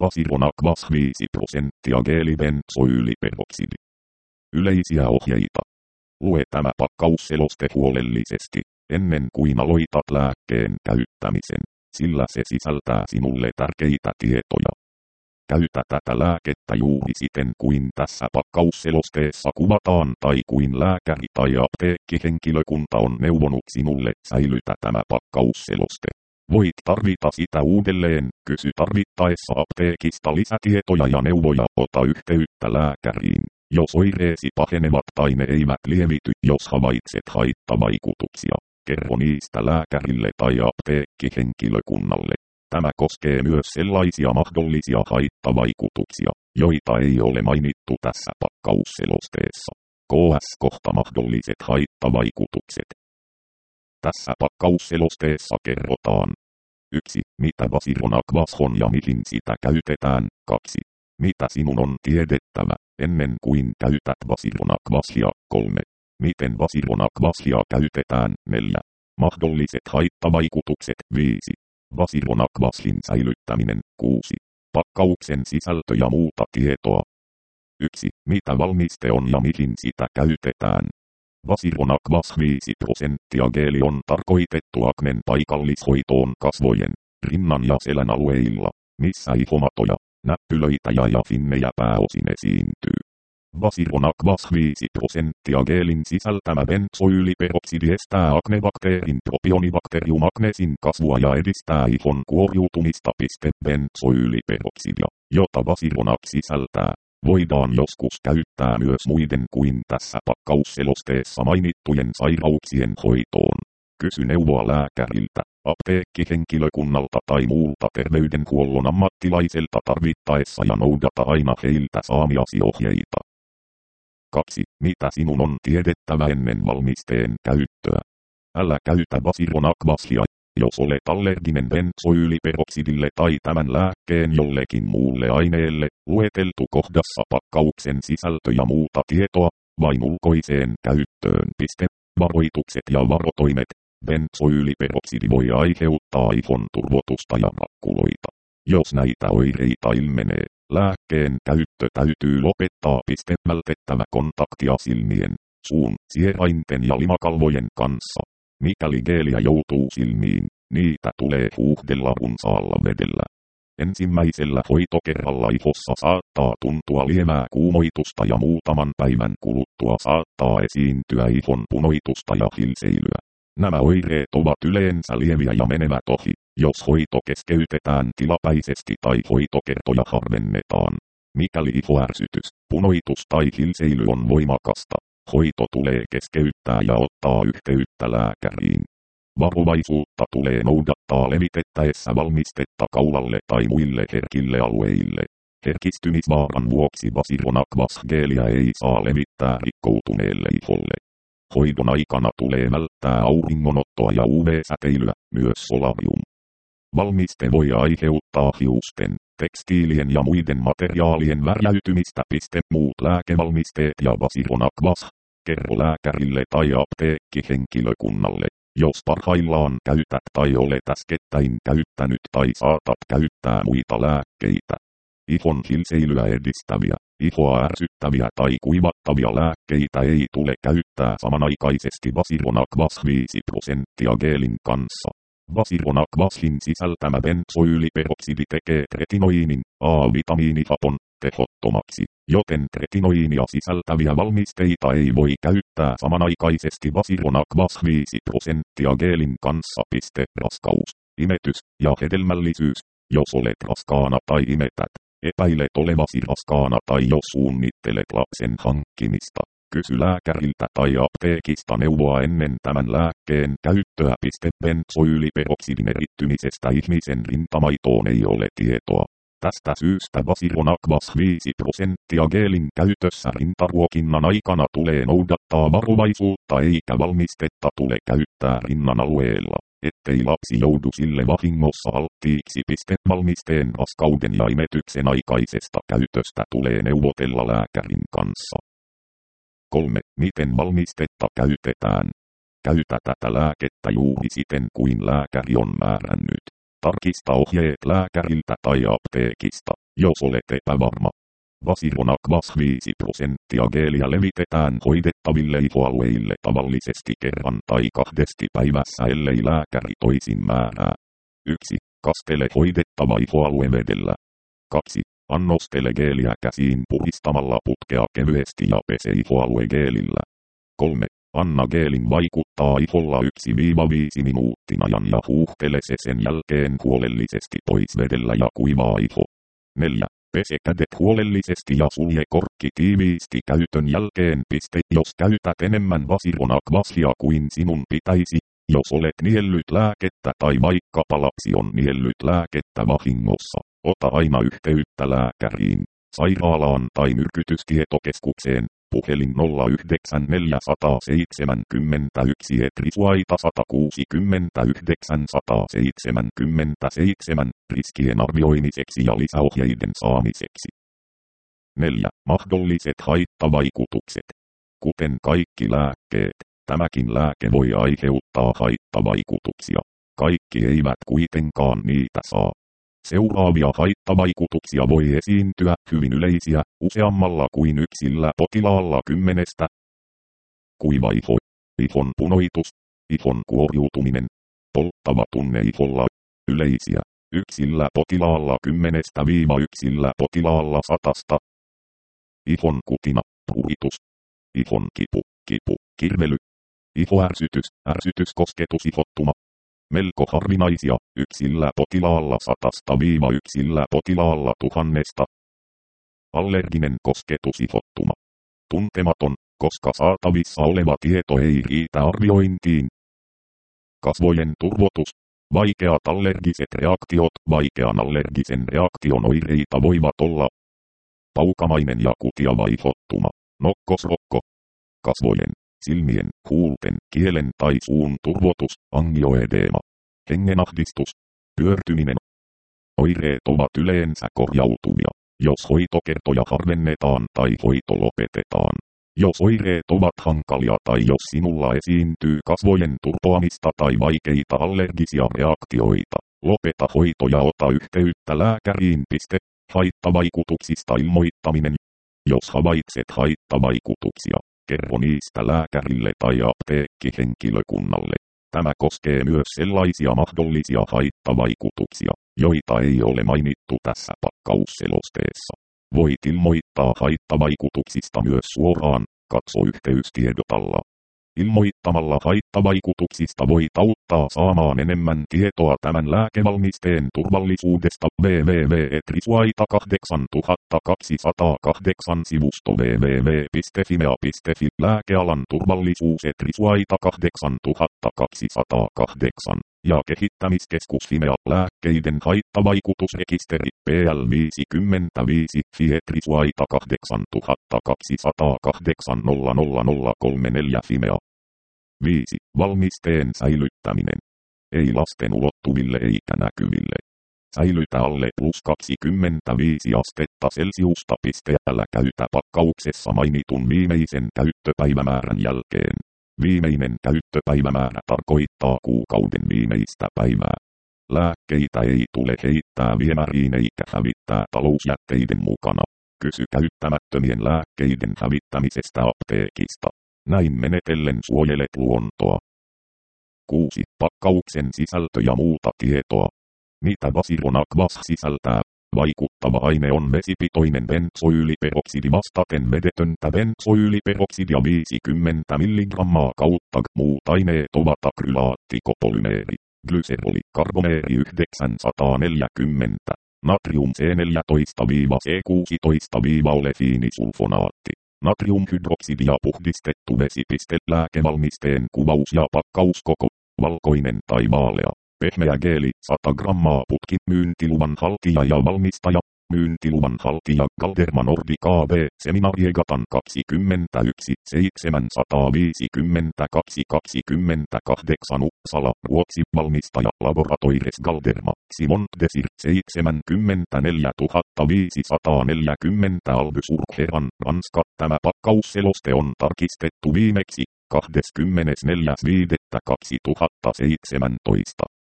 Vasironakvas 5% geelibensoyliperoksidi. Yleisiä ohjeita. Lue tämä pakkausseloste huolellisesti, ennen kuin aloitat lääkkeen käyttämisen, sillä se sisältää sinulle tärkeitä tietoja. Käytä tätä lääkettä juuri siten kuin tässä pakkausselosteessa kuvataan tai kuin lääkäri tai apteekkihenkilökunta on neuvonut sinulle. Säilytä tämä pakkausseloste. Voit tarvita sitä uudelleen, kysy tarvittaessa apteekista lisätietoja ja neuvoja, ota yhteyttä lääkäriin, jos oireesi pahenevat tai ne eivät lievity, jos havaitset haittavaikutuksia. Kerro niistä lääkärille tai apteekkihenkilökunnalle. Tämä koskee myös sellaisia mahdollisia haittavaikutuksia, joita ei ole mainittu tässä pakkausselosteessa. KS-kohta mahdolliset haittavaikutukset. Tässä pakkausselosteessa kerrotaan 1. Mitä Vasironakvas on ja mihin sitä käytetään. 2. Mitä sinun on tiedettävä, ennen kuin käytät Vasironakvasia. 3. Miten Vasironakvasia käytetään. 4. Mahdolliset haittavaikutukset. 5. Vasironakvasin säilyttäminen. 6. Pakkauksen sisältö ja muuta tietoa. 1. Mitä valmiste on ja mihin sitä käytetään. Vasironakvas 5% geeli on tarkoitettu aknen paikallishoitoon kasvojen, rinnan ja selän alueilla, missä ihomatoja, näppylöitä ja finnejä pääosin esiintyy. Vasironakvas 5% geelin sisältämä bensoyliperoksidi estää aknebakteerin propionibacterium acnesin kasvua ja edistää ihon kuoriutumista. Bensoyliperoksidia, jota Vasironak sisältää, voidaan joskus käyttää myös muiden kuin tässä pakkausselosteessa mainittujen sairauksien hoitoon. Kysy neuvoa lääkäriltä, apteekkihenkilökunnalta tai muulta terveydenhuollon ammattilaiselta tarvittaessa ja noudata aina heiltä saamiasi ohjeita. 2. Mitä sinun on tiedettävä ennen valmisteen käyttöä? Älä käytä Vasironakvasia, jos olet allerginen bensoyliperoksidille tai tämän lääkkeen jollekin muulle aineelle. Lueteltu kohdassa pakkauksen sisältö ja muuta tietoa, vain ulkoiseen käyttöön. Varoitukset ja varotoimet. Bensoyliperoksidi voi aiheuttaa ihon turvotusta ja rakkuloita. Jos näitä oireita ilmenee, lääkkeen käyttö täytyy lopettaa. Vältettävä kontaktia silmien, suun, sierainten ja limakalvojen kanssa. Mikäli geeliä joutuu silmiin, niitä tulee huuhdella runsaalla vedellä. Ensimmäisellä hoitokerralla ihossa saattaa tuntua lievää kuumoitusta ja muutaman päivän kuluttua saattaa esiintyä ihon punoitusta ja hilseilyä. Nämä oireet ovat yleensä lieviä ja menevät ohi, jos hoito keskeytetään tilapäisesti tai hoitokertoja harvennetaan. Mikäli ihoärsytys, punoitus tai hilseily on voimakasta, hoito tulee keskeyttää ja ottaa yhteyttä lääkäriin. Varovaisuutta tulee noudattaa levitettäessä valmistetta kaulalle tai muille herkille alueille. Herkistymisvaaran vuoksi Vasironakvas-geeliä ei saa levittää rikkoutuneelle iholle. Hoidon aikana tulee välttää auringonottoa ja UV-säteilyä, myös solarium. Valmiste voi aiheuttaa hiusten, tekstiilien ja muiden materiaalien värjäytymistä. Muut lääkevalmisteet ja Vasironakvas. Kerro lääkärille tai apteekkihenkilökunnalle, jos parhaillaan käytät tai olet äskettäin käyttänyt tai saatat käyttää muita lääkkeitä. Ihon hilseilyä edistäviä, ihoa ärsyttäviä tai kuivattavia lääkkeitä ei tule käyttää samanaikaisesti Vasironakvas 5% geelin kanssa. Vasironakvasin sisältämä bensoyliperoksidi tekee tretinoinin, A-vitamiinihapon, tehottomaksi, joten tretinoinia sisältäviä valmisteita ei voi käyttää samanaikaisesti Vasironakvas 5% geelin kanssa. Raskaus, imetys ja hedelmällisyys. Jos olet raskaana tai imetät, epäilet olevasi raskaana tai jos suunnittelet lapsen hankkimista, kysy lääkäriltä tai apteekista neuvoa ennen tämän lääkkeen käyttöä. Bensoyliperoksidin erittymisestä ihmisen rintamaitoon ei ole tietoa. Tästä syystä Vasironakvas 5% geelin käytössä rintaruokinnan aikana tulee noudattaa varovaisuutta eikä valmistetta tule käyttää rinnan alueella, ettei lapsi joudu sille vahingossa alttiiksi. Valmisteen raskauden ja imetyksen aikaisesta käytöstä tulee neuvotella lääkärin kanssa. 3. Miten valmistetta käytetään? Käytä tätä lääkettä juuri siten kuin lääkäri on määrännyt. Tarkista ohjeet lääkäriltä tai apteekista. jos olet epävarma. Vasironakvas 5% geelia levitetään hoidettaville ihoalueille tavallisesti kerran tai 2 päivässä, ellei lääkäri toisin määrää. 1. Kastele hoidettava ihoalue vedellä. 2. Annostele geeliä käsiin puhdistamalla putkea kevyesti ja pese ihoalue geelillä. 3. Anna geelin vaikuttaa iholla 1-5 minuutin ajan ja huuhtele se sen jälkeen huolellisesti pois vedellä ja kuivaa iho. 4. Pese kädet huolellisesti ja sulje korkki tiiviisti käytön jälkeen. Jos käytät enemmän vasironakvasia kuin sinun pitäisi, jos olet niellyt lääkettä tai vaikkapa lapsi on niellyt lääkettä vahingossa, ota aina yhteyttä lääkäriin, sairaalaan tai myrkytystietokeskukseen. Puhelin 09471 Etrisuaita 169 177 riskien arvioimiseksi ja lisäohjeiden saamiseksi. 4. Mahdolliset haittavaikutukset. Kuten kaikki lääkkeet, tämäkin lääke voi aiheuttaa haittavaikutuksia. Kaikki eivät kuitenkaan niitä saa. Seuraavia haittavaikutuksia voi esiintyä, hyvin yleisiä, useammalla kuin yksillä potilaalla 10. Kuiva iho, ihon punoitus, ihon kuoriutuminen, polttava tunne iholla, yleisiä, yksillä potilaalla 10-yksillä potilaalla 100. Ihon kutina, puritus, ihon kipu, kirvely, ihoärsytys, ärsytyskosketus, ihottuma. Melko harvinaisia, yksillä potilaalla 100-yksillä potilaalla 1000. Allerginen kosketus, ihottuma. Tuntematon, koska saatavissa oleva tieto ei riitä arviointiin. Kasvojen turvotus. Vaikeat allergiset reaktiot. Vaikean allergisen reaktion oireita voivat olla paukamainen ja kutiava ihottuma, nokkosrokko. Kasvojen, silmien, huulten, kielen tai suun turvotus, angioedeema, hengenahdistus, pyörtyminen. Oireet ovat yleensä korjautuvia, jos hoitokertoja harvennetaan tai hoito lopetetaan. Jos oireet ovat hankalia tai jos sinulla esiintyy kasvojen turpoamista tai vaikeita allergisia reaktioita, lopeta hoito ja ota yhteyttä lääkäriin. Haittavaikutuksista ilmoittaminen. Jos havaitset haittavaikutuksia, kerro niistä lääkärille tai apteekkihenkilökunnalle. Tämä koskee myös sellaisia mahdollisia haittavaikutuksia, joita ei ole mainittu tässä pakkausselosteessa. Voit ilmoittaa haittavaikutuksista myös suoraan, katso yhteystiedotalla. Ilmoittamalla haittavaikutuksista voit auttaa saamaan enemmän tietoa tämän lääkevalmisteen turvallisuudesta. www.etrisuaita8208 sivusto www.fimea.fi lääkealan turvallisuus Etrisuaita 8208 ja kehittämiskeskus Fimea lääkkeiden haittavaikutusrekisteri PL55 FI Etrisuaita 8208 00034 Fimea. 5. Valmisteen säilyttäminen. Ei lasten ulottuville eikä näkyville. Säilytä alle +25 astetta Celsiusta. Älä käytä pakkauksessa mainitun viimeisen käyttöpäivämäärän jälkeen. Viimeinen käyttöpäivämäärä tarkoittaa kuukauden viimeistä päivää. Lääkkeitä ei tule heittää viemäriin eikä hävittää talousjätteiden mukana. Kysy käyttämättömien lääkkeiden hävittämisestä apteekista. Näin menetellen suojelet luontoa. 6. Pakkauksen sisältö ja muuta tietoa. Mitä vasironakvas sisältää? Vaikuttava aine on vesipitoinen bensoyyliperoksidi vastaten vedetöntä bensoyyliperoksidia 50 mg kautta. Muut aineet ovat akrylaattikopolymeeri, glyseroli, karbomeeri 940, natrium C14-C16-olefiinisulfonaatti, natriumhydroksidi ja puhdistettu vesi. Lääkevalmisteen kuvaus ja pakkauskoko, valkoinen tai vaalea. Pehmeä geeli, 100 grammaa putki, myyntiluvan haltija ja valmistaja, myyntiluvan haltija Galderma Nordic AB, Seminariegatan 21 752 28 Uppsala, Ruotsi, valmistaja Laboratoires Galderma, Simon Desir 74540 Albusurgheran, Ranska. Tämä pakkausseloste on tarkistettu viimeksi 24.5.2017.